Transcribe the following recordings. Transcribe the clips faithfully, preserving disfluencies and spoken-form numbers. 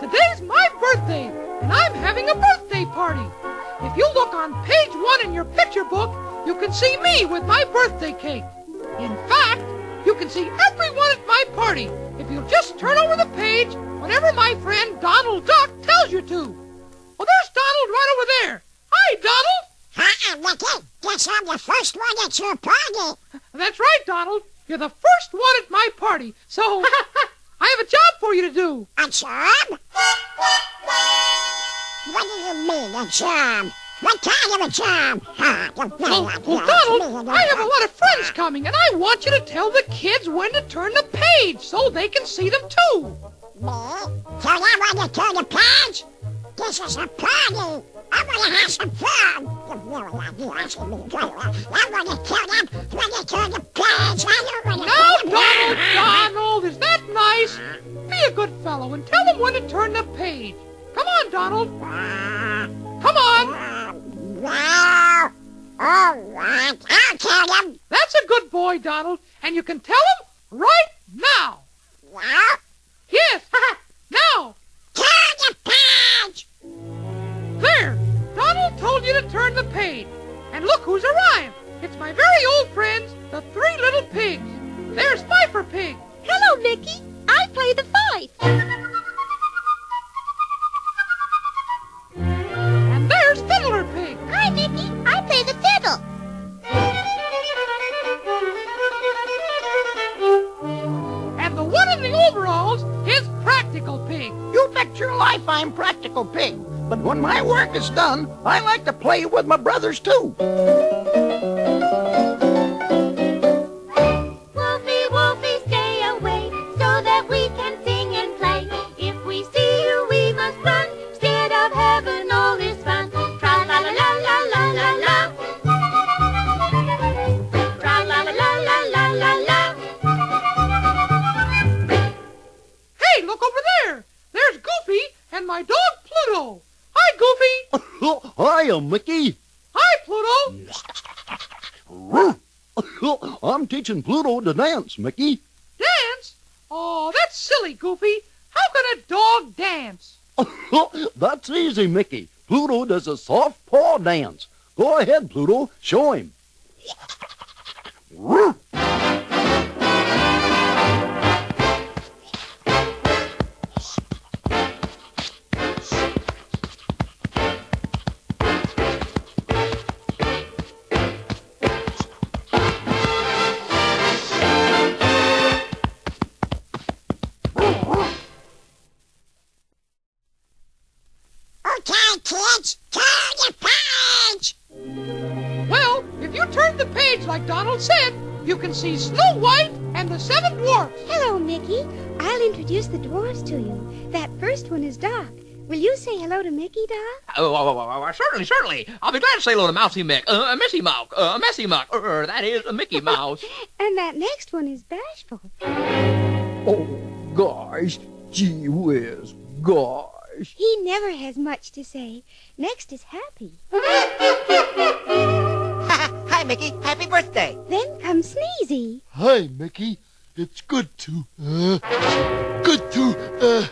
Today's my birthday, and I'm having a birthday party. If you look on page one in your picture book, you can see me with my birthday cake. In fact, you can see everyone at my party if you'll just turn over the page whenever my friend Donald Duck tells you to. Well, there's Donald right over there. Hi, Donald. Hi, Mickey. Guess I'm the first one at your party. That's right, Donald. You're the first one at my party, so I have a job for you to do. A job? What do you mean, a job? What kind of a job? Well, well, Donald, I have a lot of friends coming, and I want you to tell the kids when to turn the page so they can see them too. Me? Tell them when to turn the page? This is a party. I want to have some fun. I'm going to tell them when to turn the page. Now, Donald, Donald, is that nice? Be a good fellow and tell them when to turn the page. Come on, Donald. Come on. Well, all right, I'll tell them. That's a good boy, Donald, and you can tell them right now. Well? Yes, now. Turn the page. There, Donald told you to turn the page. And look who's arrived. It's my very old friends, the three little pigs. There's Fifer Pig. Hello, Mickey. I play the fife. And there's Fiddler Pig. Hi, Mickey. I play the fiddle. And the one in the overalls is Practical Pig. You bet your life I'm Practical Pig. But when my work is done, I like to play with my brothers, too. Wolfie, Wolfie, stay away so that we can sing and play. If we see you, we must run. Scared of heaven, all is fun. Tra-la-la-la-la-la-la-la. Tra-la-la-la-la-la-la. Hey, look over there. There's Goofy and my dog Pluto. Hi, Goofy. Hiya, Mickey. Hi, Pluto. I'm teaching Pluto to dance, Mickey. Dance? Oh, that's silly, Goofy. How can a dog dance? That's easy, Mickey. Pluto does a soft paw dance. Go ahead, Pluto. Show him. Okay, kids, turn the page. Well, if you turn the page like Donald said, you can see Snow White and the Seven Dwarfs. Hello, Mickey. I'll introduce the dwarfs to you. That first one is Doc. Will you say hello to Mickey, Doc? Oh, oh, oh, oh, certainly, certainly. I'll be glad to say hello to Mousy Mick, uh, Missy Mouse, uh, Messy Muck, uh, that is, a Mickey Mouse. And that next one is Bashful. Oh, gosh, gee whiz, gosh. He never has much to say. Next is Happy. Hi, Mickey. Happy birthday. Then comes Sneezy. Hi, Mickey. It's good to, uh, good to, uh,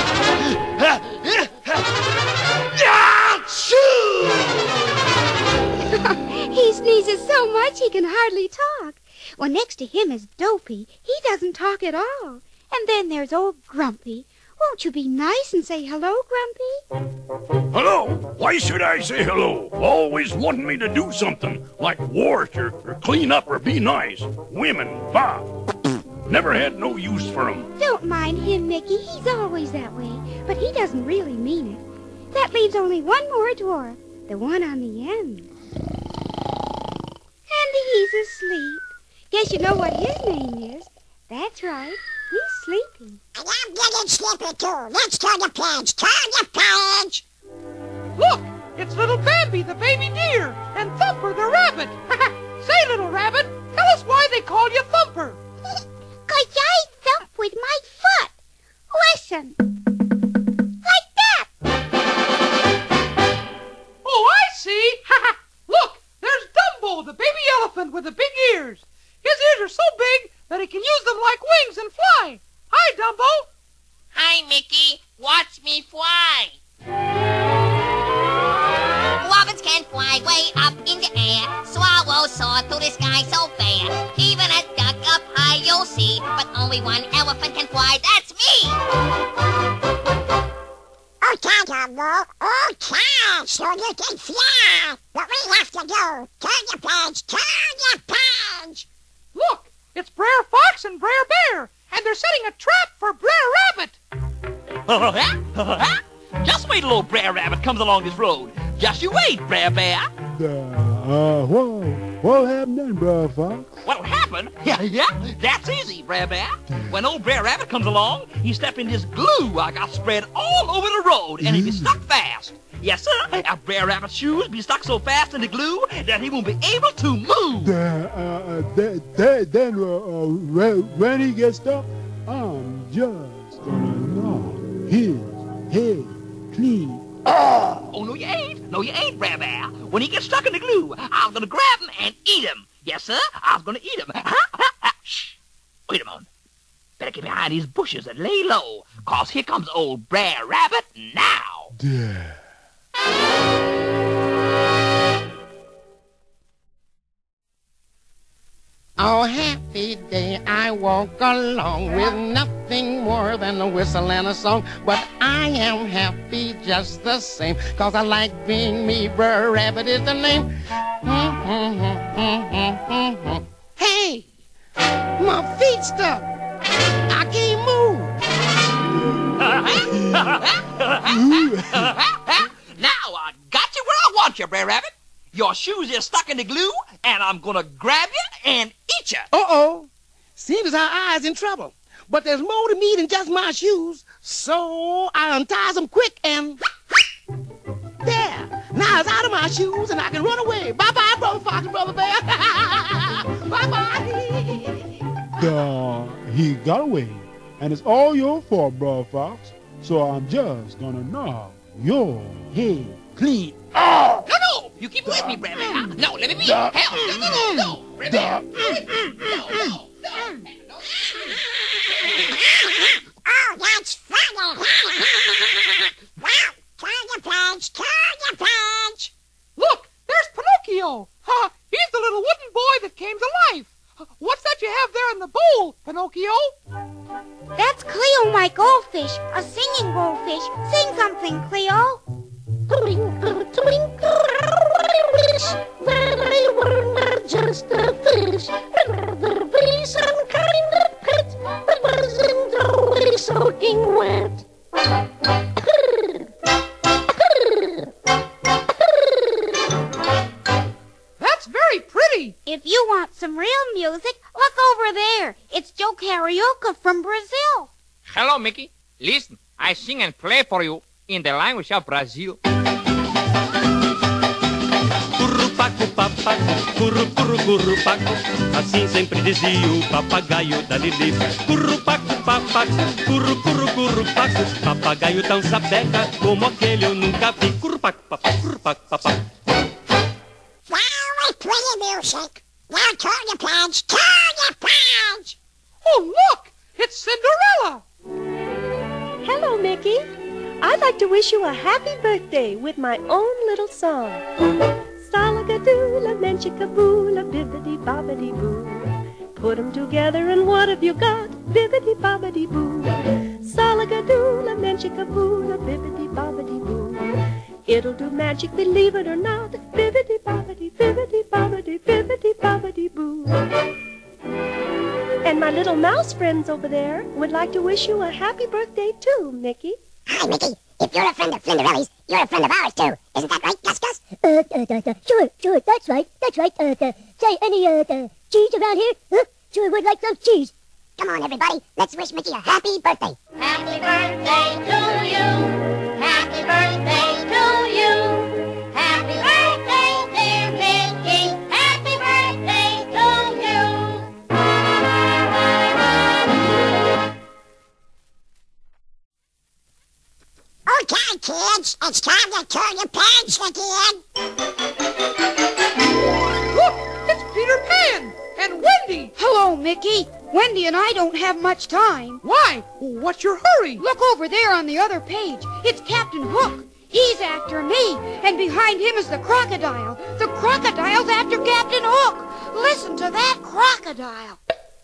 He sneezes so much he can hardly talk. Well, next to him is Dopey. He doesn't talk at all. And then there's old Grumpy. Won't you be nice and say hello, Grumpy? Hello. Why should I say hello? Always wanting me to do something like wash or, or clean up or be nice. Women, bah. Never had no use for 'em. Don't mind him, Mickey. He's always that way. But he doesn't really mean it. That leaves only one more dwarf. The one on the end. And he's asleep. Guess you know what his name is. That's right. He's sleeping. And I'm getting sleepy too. Let's turn the page. Turn the page. Look, it's little Bambi, the baby deer, and Thumper, the rabbit. Say, little rabbit, tell us why they call you Thumper. 'Cause I thump with my foot. Listen. Like that. Oh, I see. Look, there's Dumbo, the baby elephant with the big ears. His ears are so big that he can use them like wings and fly. Hi, Dumbo. Hi, Mickey. Watch me fly. Robins can fly way up in the air. Swallows soar through the sky so fair. Even a duck up high you'll see. But only one elephant can fly, that's me. Okay, Dumbo. Okay, so you can fly. What we have to do, turn your page, turn your page. Look, it's Brer Fox and Brer Bear, and they're setting a trap for Brer Rabbit. Just wait till old Brer Rabbit comes along this road. Just you wait, Brer Bear. Uh, uh, whoa. What happened then, Brer Fox? What'll happen? Yeah, yeah, that's easy, Brer Bear. When old Brer Rabbit comes along, he step in this glue I got spread all over the road, and he be stuck fast. Yes, sir. Our Brer Rabbit's shoes be stuck so fast in the glue that he won't be able to move. Uh, uh, th th then, uh, uh, when he gets stuck, I'm just gonna knock his head clean. Oh! Oh, no, you ain't. No, you ain't, Brer Bear. When he gets stuck in the glue, I'm gonna grab him and eat him. Yes, sir. I'm gonna eat him. Shh. Wait a moment. Better get behind these bushes and lay low, cause here comes old Brer Rabbit now. Yeah. Oh, happy day, I walk along with nothing more than a whistle and a song. But I am happy just the same, cause I like being me, Brer Rabbit is the name. Hey, my feet stuck. I can't move. Now I got you where I want you, Brer Rabbit. Your shoes is stuck in the glue, and I'm gonna grab you and eat you. Uh-oh. Seems as our eyes in trouble. But there's more to me than just my shoes. So I unties them quick and... There. Now it's out of my shoes, and I can run away. Bye-bye, Brother Fox and Brother Bear. Bye-bye. Duh, he got away. And it's all your fault, Brother Fox. So I'm just gonna knock your head clean. Oh! No, no! You keep with me, Brer Bear. No, let me be. Hell, no, no, no, no. Brer Bear. No, no, no. Oh, that's funny. Well, turn your page, turn your page. Look, there's Pinocchio. Ha! He's the little wooden boy that came to life. What's that you have there in the bowl, Pinocchio? That's Cleo, my goldfish, a singing goldfish. Sing something, Cleo. Twinkle, twinkle, very warm, just a fish. There be some kind of pet, but wasn't always soaking wet. That's very pretty. If you want some real music, look over there. It's Joe Carioca from Brazil. Hello, Mickey. Listen, I sing and play for you in the language of Brazil. Currupaco, papaco, curru, curru, currupaco. Assim sempre dizia o papagaio da Lili. Currupaco, papaco, curru, curru, currupaco. Papagaio tão sapeca como aquele eu nunca vi. Currupaco, papaco, currupaco, papaco. Very pretty music. Now turn your page, turn your page. Oh, look, it's Cinderella. Hello, Mickey. I'd like to wish you a happy birthday with my own little song. Salagadoola, menchikaboola, bibbidi-bobbidi-boo. Put 'em together and what have you got? Bibbidi-bobbidi-boo. Salagadoola, menchikaboola, bibbidi-bobbidi-boo. It'll do magic, believe it or not. Bibbidi-bobbidi, bibbidi-bobbidi, bibbidi-bobbidi-boo. And my little mouse friends over there would like to wish you a happy birthday too, Mickey. Hi, Mickey. If you're a friend of Flinderelli's, you're a friend of ours, too. Isn't that right, Gus Gus? Uh, uh, uh, uh, sure, sure, that's right, that's right. Uh, uh, say, any, uh, uh, cheese around here? Huh? Sure would like some cheese. Come on, everybody. Let's wish Mickey a happy birthday. Happy birthday to you. Happy birthday to you. Happy birthday, dear Mickey. Happy birthday to you. Okay, kids, it's time to turn your page again. Look, it's Peter Pan and Wendy. Wendy. Hello, Mickey. Wendy and I don't have much time. Why? What's your hurry? Look over there on the other page. It's Captain Hook. He's after me, and behind him is the crocodile. The crocodile's after Captain Hook. Listen to that crocodile.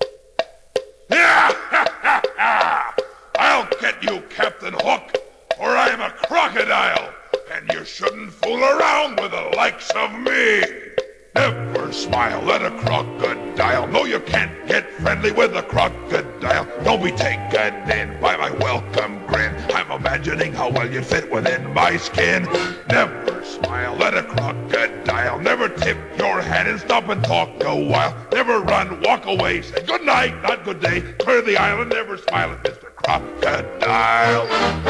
I'll get you, Captain Hook, for I'm a crocodile, and you shouldn't fool around with the likes of me. Never smile at a crocodile. No, you can't get friendly with a crocodile. Don't be taken in by my welcome grin. I'm imagining how well you fit within my skin. Never smile at a crocodile. Never tip your hat and stop and talk a while. Never run, walk away, say good night, not good day. Clear the island, never smile at Mister Crocodile.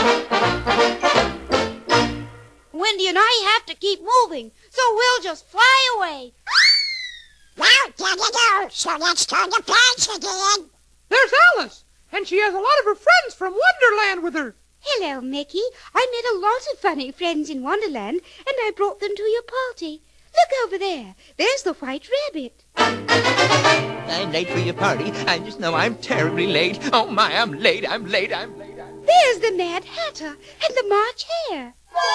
Wendy and I have to keep moving, so we'll just fly away. Well, there you go. So let's turn the page again. There's Alice, and she has a lot of her friends from Wonderland with her. Hello, Mickey. I met a lot of funny friends in Wonderland, and I brought them to your party. Look over there. There's the White Rabbit. I'm late for your party. I just know I'm terribly late. Oh, my, I'm late, I'm late, I'm late. I'm... There's the Mad Hatter and the March Hare.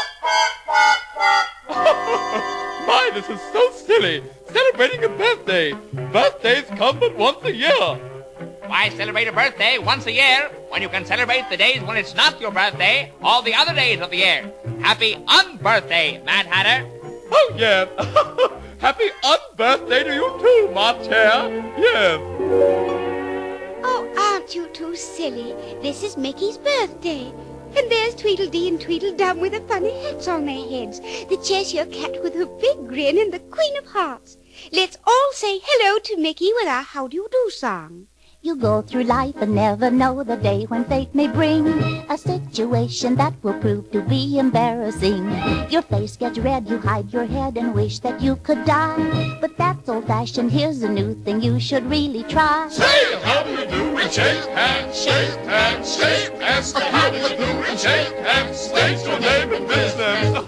My, this is so silly. Celebrating a birthday. Birthdays come but once a year. Why celebrate a birthday once a year when you can celebrate the days when it's not your birthday, all the other days of the year? Happy unbirthday, Mad Hatter. Oh, yes. Happy unbirthday to you too, March Hare. Yes. Oh, aren't you too silly? This is Mickey's birthday. And there's Tweedledee and Tweedledum with the funny hats on their heads, the Cheshire Cat with her big grin, and the Queen of Hearts. Let's all say hello to Mickey with our How Do You Do song. You go through life and never know the day when fate may bring a situation that will prove to be embarrassing. Your face gets red, you hide your head and wish that you could die. But that's old-fashioned, here's a new thing you should really try. Say how do you do and shake hands, shake hands, shake hands. How do you do and shake hands, state your name and business.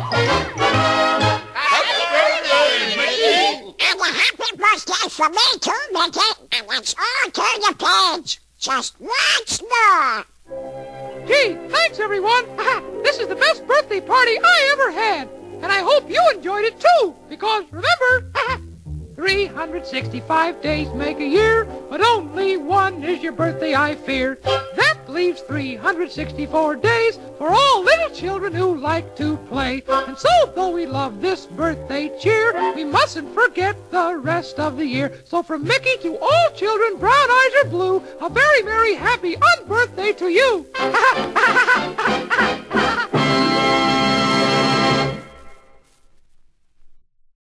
And a happy birthday for me too, Mickey. And let's all turn the page just once more. Gee, thanks everyone. This is the best birthday party I ever had. And I hope you enjoyed it too. Because remember, three hundred sixty-five days make a year, but only one is your birthday, I fear. That leaves three hundred sixty-four days for all little children who like to play. And so, though we love this birthday cheer, we mustn't forget the rest of the year. So from Mickey to all children, brown eyes or blue, a very, very happy unbirthday to you.